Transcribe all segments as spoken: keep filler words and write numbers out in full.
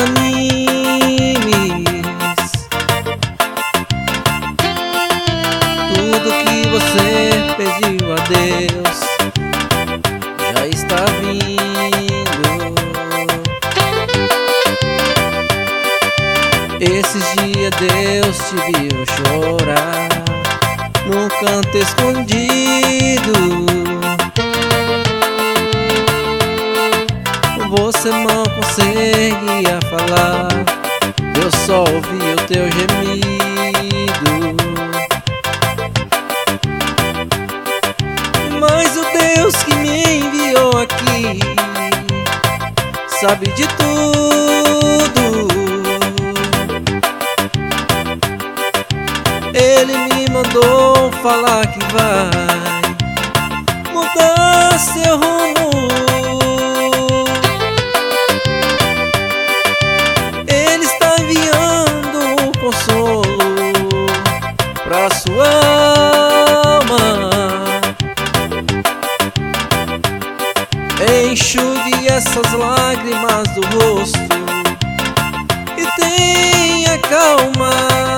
desanimes. Tudo que você pediu a Deus já está vindo. Esses dias Deus te viu chorar num canto escondido. Você não conseguia falar, Deus só ouvia o teu gemido. Mas o Deus que me enviou aqui sabe de tudo. Ele me mandou falar que vai mudar seu rumo. Ele está enviando um consolo pra sua alma. Enxugue essas lágrimas do rosto e tenha calma.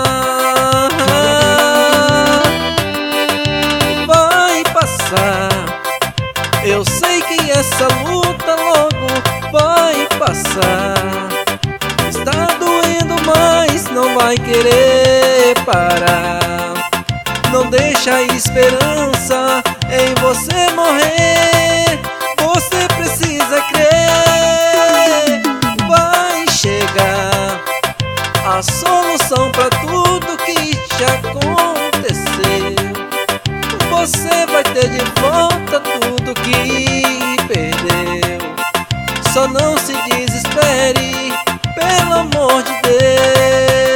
Eu sei que essa luta logo vai passar. Está doendo, mas não vai querer parar. Não deixa a esperança em você morrer. Você precisa crer. Vai chegar a solução para tudo que te aconteceu. Você vai ter de volta tudo que perdeu. Só não se desespere, pelo amor de Deus.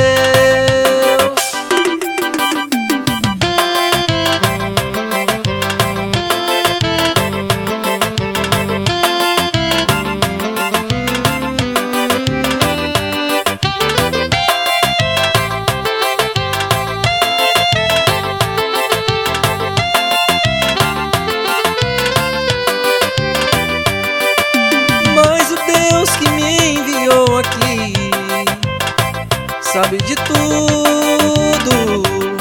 Que me enviou aqui sabe de tudo.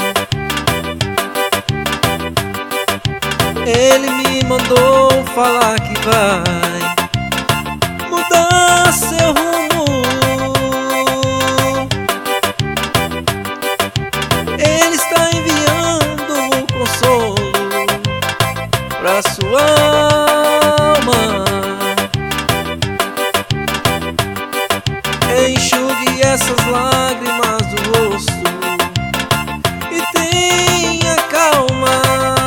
Ele me mandou falar que vai mudar seu rumo. Ele está enviando um consolo pra sua alma. Enxugue essas lágrimas do rosto e tenha calma.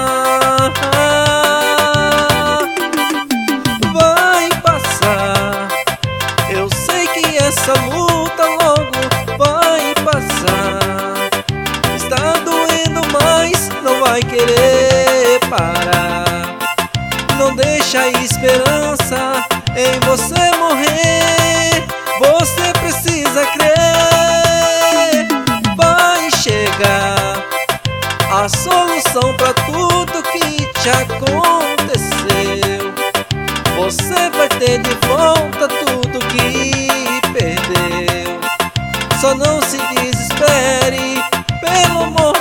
Vai passar. Eu sei que essa luta logo vai passar. Está doendo, mas não vai querer parar. Não deixa a esperança em você morrer. Você precisa crer. Vai chegar a solução pra tudo que te aconteceu. Você vai ter de volta tudo que perdeu. Só não se desespere, pelo amor